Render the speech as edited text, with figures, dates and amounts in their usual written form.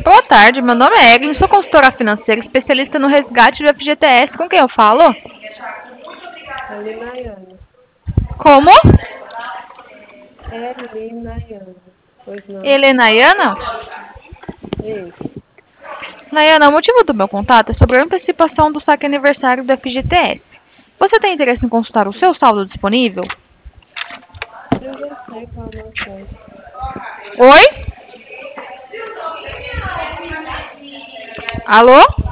Boa tarde, meu nome é Eglin, sou consultora financeira, especialista no resgate do FGTS. Com quem eu falo? Nayana. Como? Nayana. Pois não. Helenaiana? Isso. Nayana, o motivo do meu contato é sobre a antecipação do saque aniversário do FGTS. Você tem interesse em consultar o seu saldo disponível? Eu já sei qual é o meu saldo. Oi? Alô?